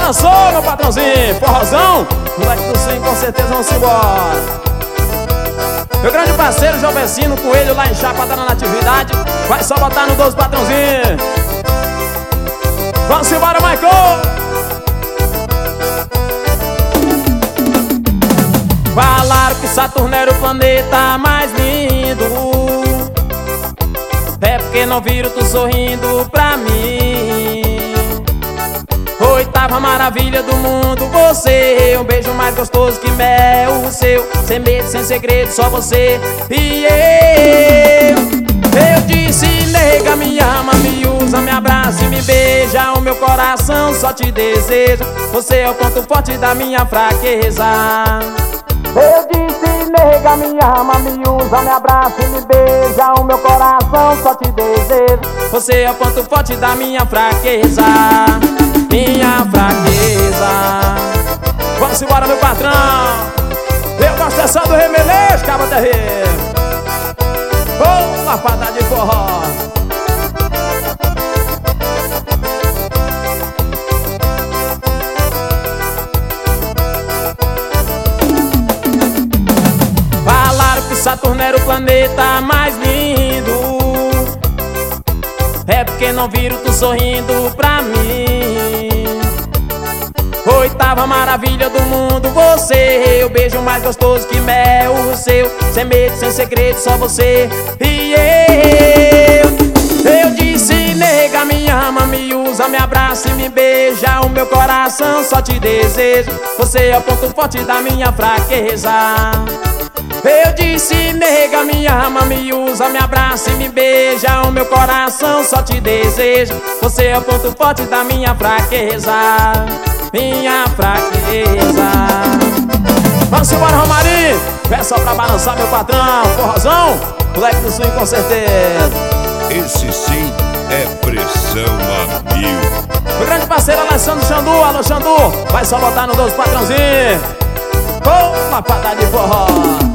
balançou, meu patrãozinho. Forrozão, moleque do swing, com certeza vamos embora. Meu grande parceiro João Vecino, Coelho lá em Chapada na Natividade. Vai só botar no 12, patrãozinho. Vamos embora, Michael. Falaram que Saturno era o planeta mais lindo. É porque não viram tu sorrindo pra mim. Oitava maravilha do mundo, você. Um beijo mais gostoso que mel, o seu. Sem medo, sem segredo, só você e eu disse, nega, me ama, me usa, me abraça e me beija. O meu coração só te deseja. Você é o ponto forte da minha fraqueza. Eu disse, nega, me ama, me usa, me abraça e me beija. O meu coração só te deseja. Você é o ponto forte da minha fraqueza. Minha fraqueza. Vamos embora, meu patrão. Eu gosto dessa do Remelês, Cabo Terreiro. Oh, lapada de forró. Falaram que Saturno era o planeta mais lindo. É porque não viram tu sorrindo pra mim. Oitava maravilha do mundo, você. O beijo mais gostoso que mel, o seu. Sem medo, sem segredo, só você e eu disse, nega, me ama, me usa, me abraça e me beija. O meu coração só te deseja. Você é o ponto forte da minha fraqueza. Eu disse, nega, me ama, me usa, me abraça e me beija. O meu coração só te deseja. Você é o ponto forte da minha fraqueza. Minha fraqueza. Vamos embora, Romarinho. Peça pra balançar, meu patrão. Forrozão, moleque do swing, com certeza. Esse sim é pressão a mil. Meu grande parceiro Alessandro Xandu. Alô, Xandu, vai só botar no 12, patrãozinho. Oh, uma patada de forró.